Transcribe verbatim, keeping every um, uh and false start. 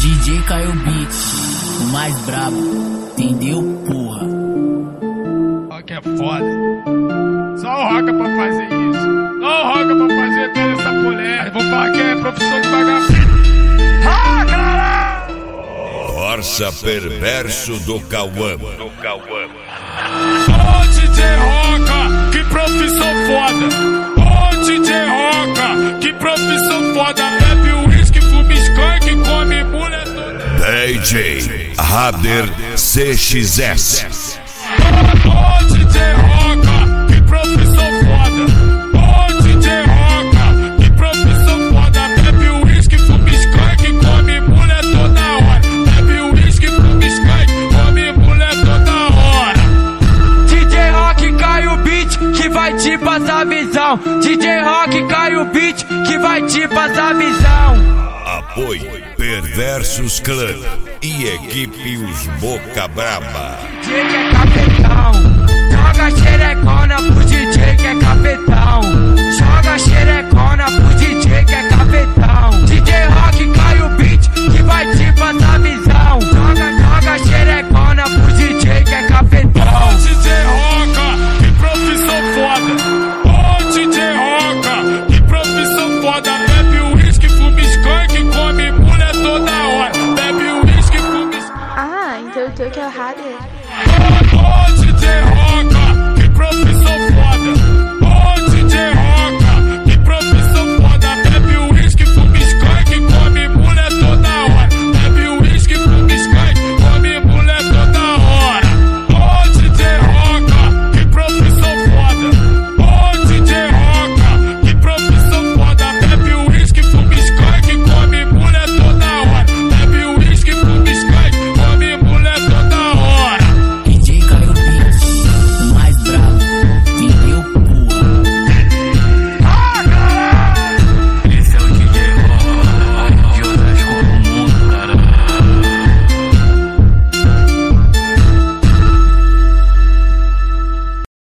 D J Caio Beat, o mais brabo, entendeu, porra? Ó que é foda. Só o Roca pra fazer isso. Só o Roca pra fazer toda essa mulher. Vou falar que é profissão de vagabundo. Ah, caralho! Força perverso do Cauã. Do Cauã. Ô D J Roca, que profissão foda. Ô D J Roca, que profissão foda. Bebe uísque, fuma skunk, come mulher toda. D J Rader C X S. Ô D J Roca, que profissão foda. Ô D J Roca, que profissão foda. Bebe uísque, fuma skunk, come mulher toda hora. Bebe uísque, fuma skunk, come mulher toda hora. D J Rock cai o beat que vai te passar visão. D J Rock cai o beat que vai te passar visão. Apoio Perversos Clã e equipe Os Boca Braba. D J que é capetão, joga xerecona pro D J que é capetão. Joga xerecona pro D J que é capetão.